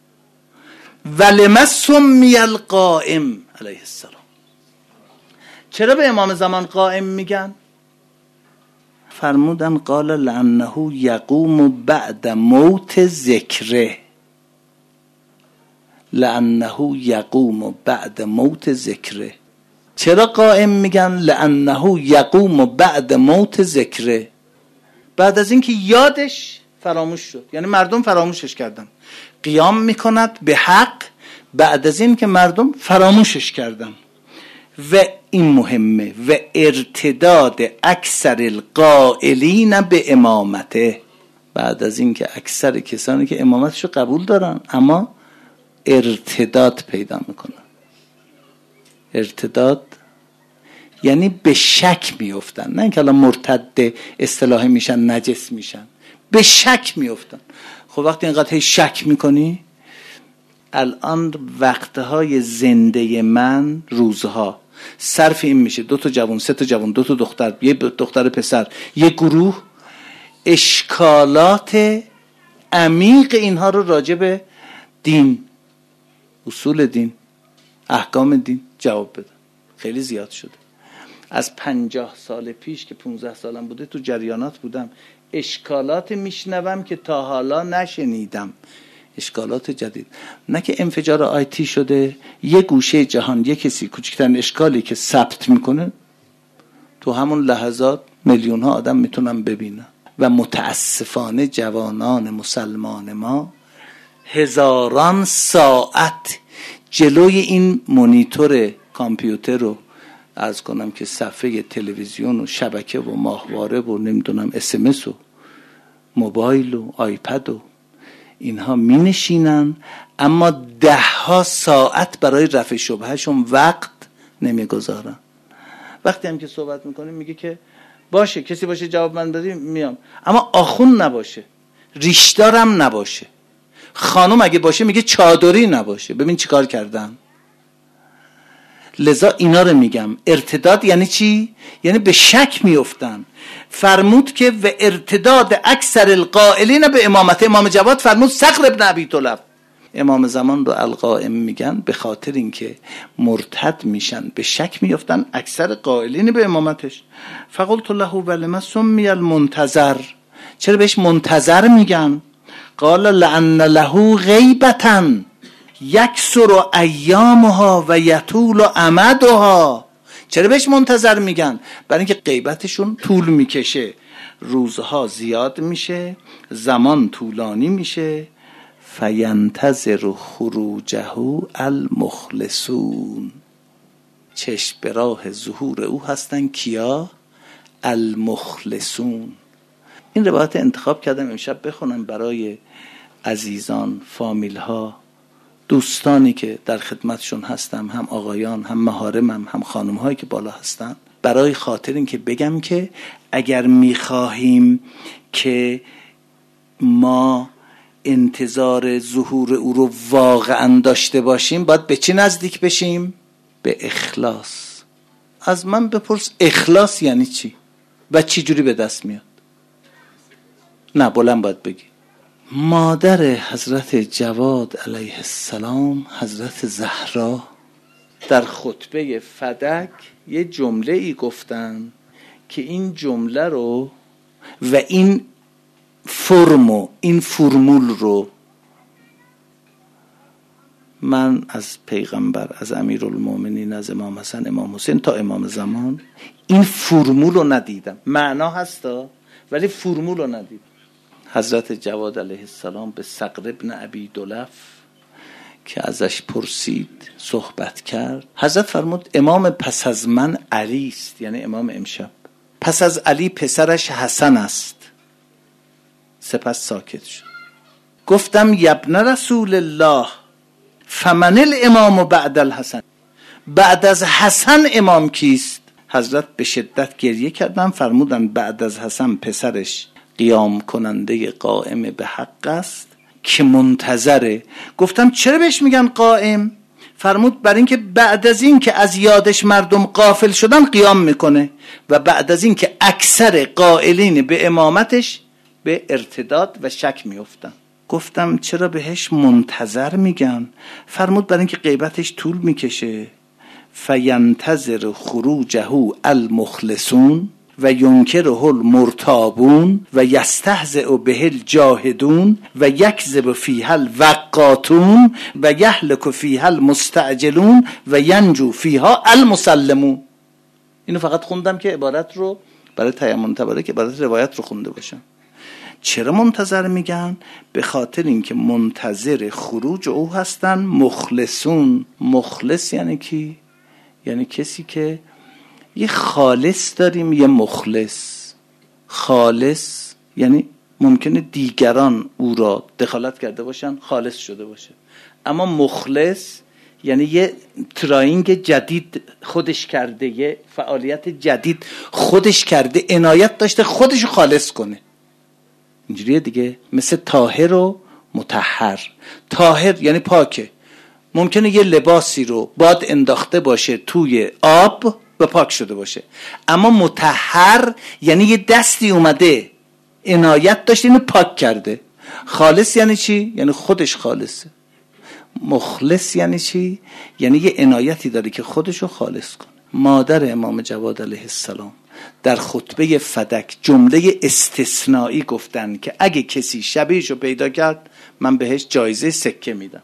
ولم سمی القائم علیه السلام. چرا به امام زمان قائم میگن؟ فرمودن قال لانه یقوم بعد موت ذکره. لانه یقوم بعد موت ذکره. چرا قائم میگن؟ لانه یقوم بعد موت ذکره، بعد از اینکه یادش فراموش شد، یعنی مردم فراموشش کردن. قیام میکند به حق بعد از این که مردم فراموشش کردن. و این مهمه، و ارتداد اکثر القائلین به امامته، بعد از این که اکثر کسانی که امامتشو قبول دارن اما ارتداد پیدا میکنن. ارتداد یعنی به شک میفتن، نه اینکه الان مرتد اصطلاحی میشن، نجس میشن، به شک میفتن. خب وقتی اینقدر شک میکنی، الان وقتهای زنده من روزها صرف این میشه 2 تا جوان، 3 تا جوان، 2 تا دختر، 1 دختر پسر، 1 گروه، اشکالات عمیق اینها رو راجع به دین، اصول دین، احکام دین جواب بدن. خیلی زیاد شده. از 50 سال پیش که 15 سالم بوده تو جریانات بودم، اشکالات میشنوم که تا حالا نشنیدم. اشکالات جدید، نه که انفجار آیتی شده یه گوشه جهان یه کسی کوچکترین اشکالی که ثبت میکنه تو همون لحظات میلیون ها آدم میتونن ببینن. و متاسفانه جوانان مسلمان ما هزاران ساعت جلوی این مونیتور کامپیوتر رو عرض کنم که صفحه تلویزیون و شبکه و ماهواره و نمیدونم SMS و موبایل و آیپد و اینها می نشینن، اما 10 ساعت برای رفع شبهشون وقت نمی گذارن. وقتی هم که صحبت میکنیم میگه که باشه، کسی باشه جواب من بدیم میام، اما آخون نباشه، ریشدارم نباشه، خانم اگه باشه میگه چادری نباشه. ببین چیکار کردن. لذا اینا رو میگم. ارتداد یعنی چی؟ یعنی به شک میافتن. فرمود که و ارتداد اکثر القائلین به امامت. امام جواد فرمود صخر ابن ابی طلب. امام زمان رو القائم میگن به خاطر اینکه مرتد میشن، به شک میافتن اکثر قائلین به امامتش. فقلت له ولم سمی المنتظر. چرا بهش منتظر میگن؟ قال لان له غیبتا یکسر ایامها و یطول امدها. چرا بهش منتظر میگن؟ برای اینکه غیبتشون طول میکشه، روزها زیاد میشه، زمان طولانی میشه. فینتظر خروجه المخلصون. چشم به راه ظهور او هستن کیا؟ المخلصون. این روایت انتخاب کردم امشب بخونم برای عزیزان، فامیل ها، دوستانی که در خدمتشون هستم، هم آقایان، هم محارمم، هم خانم هایی که بالا هستن، برای خاطر این که بگم که اگر میخواهیم که ما انتظار ظهور او رو واقعا داشته باشیم، باید به چی نزدیک بشیم؟ به اخلاص. از من بپرس اخلاص یعنی چی و چی جوری به دست میاد؟ نه، بلند باید بگی. مادر حضرت جواد علیه السلام، حضرت زهرا، در خطبه فدک یه جمله ای گفتن که این جمله رو و این فرمول رو من از پیغمبر، از امیرالمومنین، از امام حسن، امام حسین تا امام زمان این فرمول رو ندیدم. معنا هستا ولی فرمول رو ندیدم. حضرت جواد علیه السلام به صقر ابن ابی دلف که ازش پرسید صحبت کرد، حضرت فرمود امام پس از من علی است، یعنی امام امشب. پس از علی پسرش حسن است. سپس ساکت شد. گفتم یبن رسول الله فمن الامام بعد الحسن، بعد از حسن امام کیست؟ حضرت به شدت گریه کردن، فرمودن بعد از حسن پسرش قیام کننده قائم به حق است که منتظره. گفتم چرا بهش میگن قائم؟ فرمود برای اینکه بعد از این که از یادش مردم غافل شدن قیام میکنه و بعد از این که اکثر قائلین به امامتش به ارتداد و شک میافتن. گفتم چرا بهش منتظر میگن؟ فرمود برای اینکه غیبتش طول میکشه. فینتظر خروجه المخلصون و ینکره المرتابون و یستهزئ به الجاهدون و یکذب فیها الوقاتون و یهلک فیها المستعجلون و ینجو فیها المسلمون. اینو فقط خوندم که عبارت رو برای تیمم تبارک عبارت روایت رو خونده باشم. چرا منتظر میگن؟ به خاطر اینکه منتظر خروج او هستن مخلصون. مخلص یعنی کی؟ یعنی کسی که یه خالص داریم، یه مخلص. خالص یعنی ممکنه دیگران او را دخالت کرده باشن خالص شده باشه، اما مخلص یعنی یه تراینگ جدید خودش کرده، یه فعالیت جدید خودش کرده، عنایت داشته خودش خالص کنه. اینجوریه دیگه، مثل طاهر و مطهر. طاهر یعنی پاکه، ممکنه یه لباسی رو باد انداخته باشه توی آب و پاک شده باشه، اما مطهر یعنی یه دستی اومده عنایت داشته اینو پاک کرده. خالص یعنی چی؟ یعنی خودش خالصه. مخلص یعنی چی؟ یعنی یه عنایتی داره که خودشو خالص کنه. مادر امام جواد علیه السلام در خطبه فدک جمله استثنایی گفتن که اگه کسی شبیهشو پیدا کرد من بهش جایزه سکه میدم.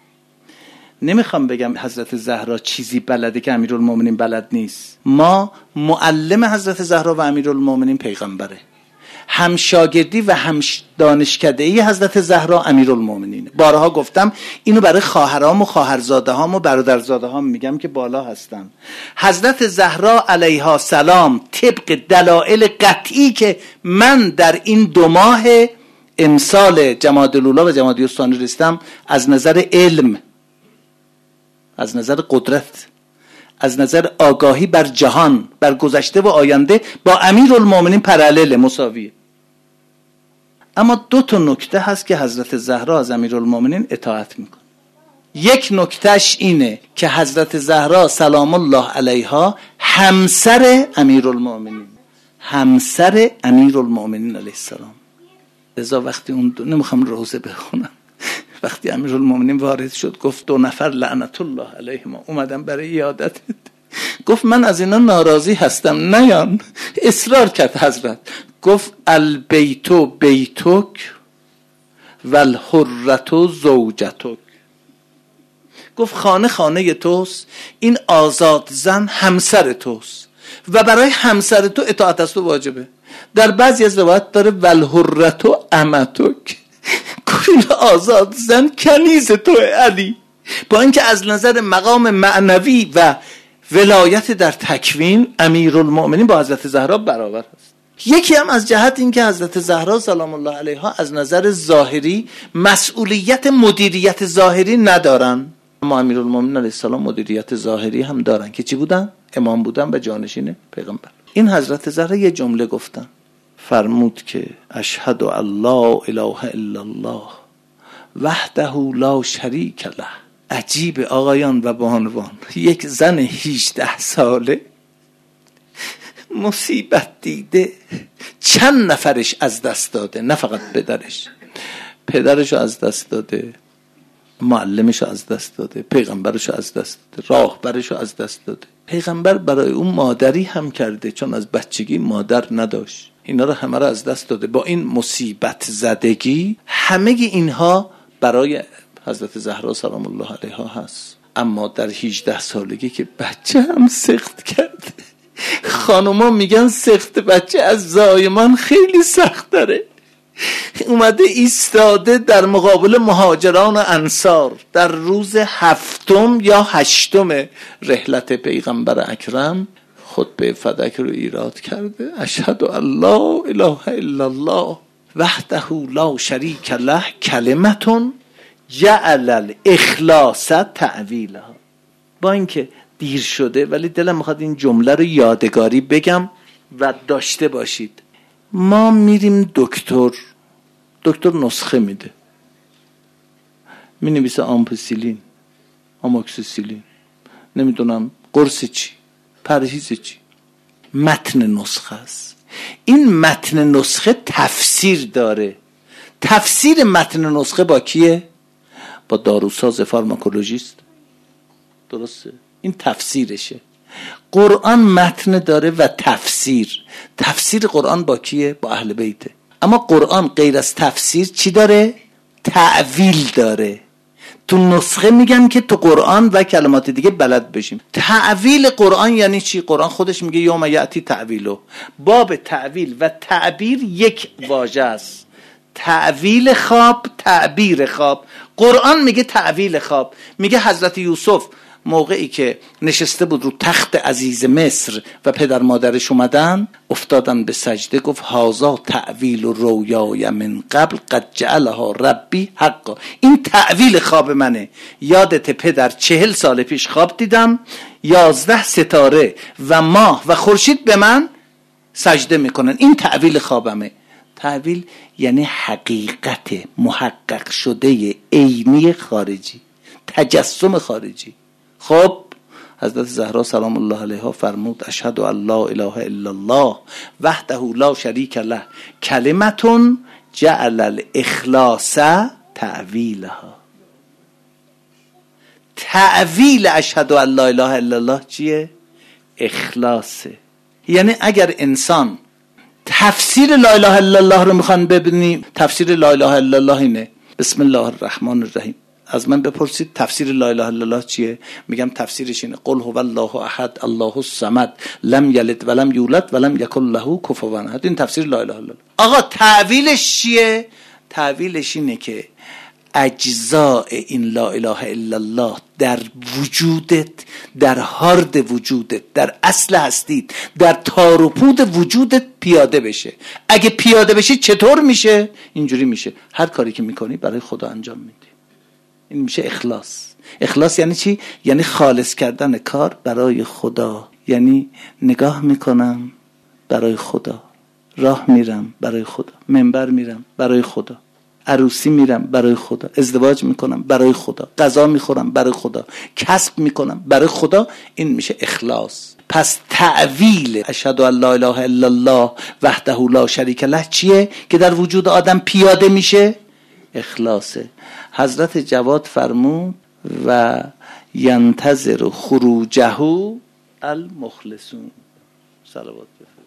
نمیخوام بگم حضرت زهرا چیزی بلده که امیرالمومنین بلد نیست. ما معلم حضرت زهرا و امیرالمومنین پیغمبره، هم شاگردی و هم دانشکده‌ای حضرت زهرا امیرالمومنینه. بارها گفتم اینو برای خواهرام و خواهرزاده‌هام و برادرزاده‌هام میگم که بالا هستن. حضرت زهرا علیها سلام طبق دلایل قطعی که من در این 2 ماه امسال جمادی الاولی و جمادی الثانی رسیدم، از نظر علم، از نظر قدرت، از نظر آگاهی بر جهان، بر گذشته و آینده با امیرالمومنین پرالل، مساویه. اما 2 نکته هست که حضرت زهرا از امیرالمومنین اطاعت میکنه. یک نکتهش اینه که حضرت زهرا سلام الله علیها همسر امیرالمومنین، همسر امیرالمومنین علیه السلام. لذا وقتی اون نمیخوام روزه بخونم، وقتی امیرالمومنین وارد شد گفت 2 نفر لعنت الله علیهم اومدن برای عیادت. گفت من از اینا ناراضی هستم، نیان. اصرار کرد حضرت، گفت البیت بیتک والحرة زوجتک. گفت خانه خانه توست، این آزاد زن همسر توست و برای همسر تو اطاعت از تو واجبه. در بعضی از روایت داره والحرة امتک، این آزاد زن کنیز تو علی. با اینکه از نظر مقام معنوی و ولایت در تکوین امیرالمومنین با حضرت زهرا برابر است. یکی هم از جهت این که حضرت زهرا سلام الله علیها از نظر ظاهری مسئولیت مدیریت ظاهری ندارن، اما امیرالمومنین علیه السلام مدیریت ظاهری هم دارن که چی بودن؟ امام بودن و جانشین پیغمبر. این حضرت زهرا یه جمله گفتن، فرمود که اشهد ان لا اله الا الله وحده لا شریک له. عجیب آقایان و بانوان، یک زن 18 ساله مصیبت دیده، چند نفرش از دست داده، نه فقط پدرش از دست داده، معلمش از دست داده، پیغمبرش از دست داده، راهبرش از دست داده. پیغمبر برای اون مادری هم کرده چون از بچگی مادر نداشت، اینا رو همه رو از دست داده. با این مصیبت زدگی همه اینها برای حضرت زهرا سلام الله علیها هست. اما در 18 سالگی که بچه هم سخت کرده، خانوما میگن سخت بچه از زایمان خیلی سخت داره، اومده ایستاده در مقابل مهاجران و انصار در روز 7 یا 8 رحلت پیغمبر اکرم خطبه فدک رو ایراد کرده. اشهد ان لا اله الا الله وحده لا شریک له کلمتون جعل الاخلاص تأویلها. با اینکه دیر شده ولی دلم میخواد این جمله رو یادگاری بگم و داشته باشید. ما میریم دکتر نسخه میده، مینویسه آمپوسیلین، آموکسیسیلین، نمیدونم قرص چی، پرهیز چی، متن نسخه است. این متن نسخه تفسیر داره. تفسیر متن نسخه با کیه؟ با داروساز فارماکولوژیست. درسته؟ این تفسیرشه. قرآن متن داره و تفسیر قرآن با کیه؟ با اهل بیته. اما قرآن غیر از تفسیر چی داره؟ تعویل داره. تو نسخه میگن که تو قرآن و کلمات دیگه بلد بشیم. تعویل قرآن یعنی چی؟ قرآن خودش میگه یوم یأتی تعویلو. باب تعویل و تعبیر یک واژه است. تعویل خواب، تعبیر خواب. قرآن میگه تعویل خواب. میگه حضرت یوسف موقعی که نشسته بود رو تخت عزیز مصر و پدر مادرش اومدن افتادن به سجده، گفت هازا تعویل رویای من قبل قد جعلها ربی حقا. این تعویل خواب منه. یادت پدر 40 سال پیش خواب دیدم 11 ستاره و ماه و خورشید به من سجده میکنن. این تعویل خوابمه. تعویل یعنی حقیقت محقق شده عینی خارجی، تجسم خارجی. خب حضرت زهرا سلام الله علیها فرمود اشهد ان لا اله الا الله وحده لا شریک له کلمتون جعل الاخلاص تعویلها. تعویل اشهد ان لا اله الا الله چیه؟ اخلاصه. یعنی اگر انسان تفسیر لا اله الا الله رو میخوان ببینی، تفسیر لا اله الا الله اینه بسم الله الرحمن الرحیم. از من بپرسید تفسیر لا اله الا الله چیه؟ میگم تفسیرش اینه قل هو الله احد الله الصمد لم یلد ولم یولد ولم یکن له کفوا احد. این تفسیر لا اله الا الله. آقا تعویلش چیه؟ تعویلش اینه که اجزاء این لا اله الا الله در وجودت، در هارد وجودت، در اصل هستید، در تار و پود وجودت پیاده بشه. اگه پیاده بشه چطور میشه؟ اینجوری میشه هر کاری که میکنی برای خدا انجام میدی. این میشه اخلاص. اخلاص یعنی چی؟ یعنی خالص کردن کار برای خدا. یعنی نگاه میکنم برای خدا، راه میرم برای خدا، منبر میرم برای خدا، عروسی میرم برای خدا، ازدواج میکنم برای خدا، غذا میخورم برای خدا، کسب میکنم برای خدا. این میشه اخلاص. پس تعویل اشهد ان لا اله الا الله وحده لا شریک له چیه که در وجود آدم پیاده میشه؟ اخلاصه. حضرت جواد فرمود و ینتظر خروجه المخلصون. صلوات